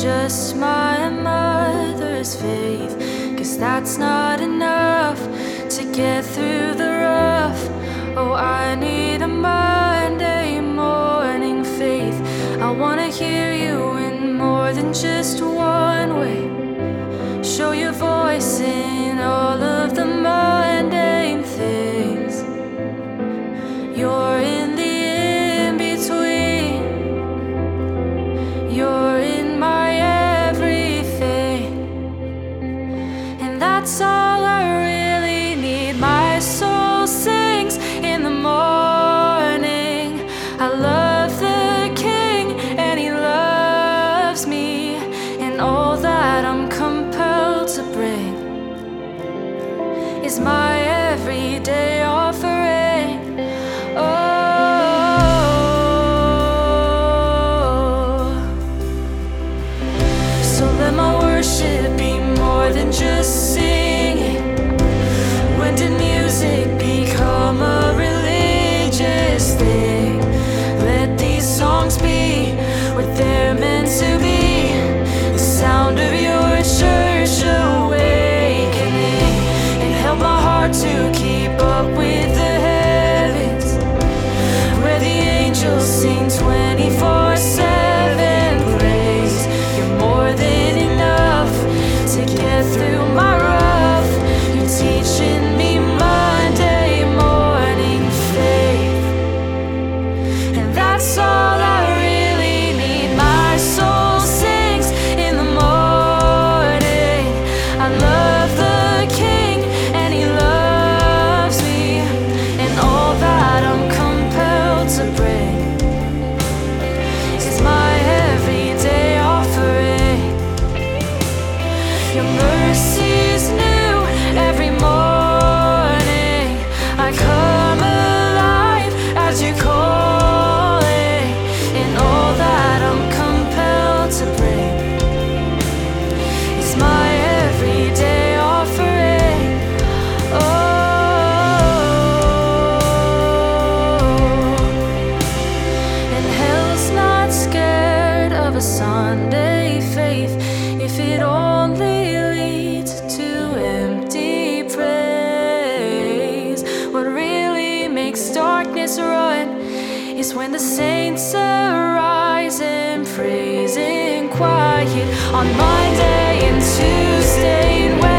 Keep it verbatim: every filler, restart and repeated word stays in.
just my mother's faith, 'cause that's not enough to get through the rough. Oh, I need a Monday morning faith. I wanna hear you in more than just one way. Show your voice in all of the mundane things. You're in the in-between. You're in my everything. And that's all I really need. My soul sings in the morning. I love the King and He loves me. And all that I'm compelled to bring is my everyday offering. Oh, so let my worship be more than just singing. When did music become a religious thing? Let these songs be what they're meant to be. The sound of your church awakening. And help my heart to keep up with the heavens, where the angels sing twenty-four seven praise. You're more than enough to get through my rough. You're teaching me Monday morning faith. And that's all I really need. My soul sings in the morning. I love the King and He loves me. And all that I'm compelled to bring is my everyday offering. Your mercy's new every morning. I come alive as You're calling. And all that I'm compelled to bring is my everyday offering. Oh, and hell's not scared of a Sunday faith if it only leads to empty praise. What really makes darkness run is when the saints arise and praise in quiet on Monday and Tuesday and Wednesday.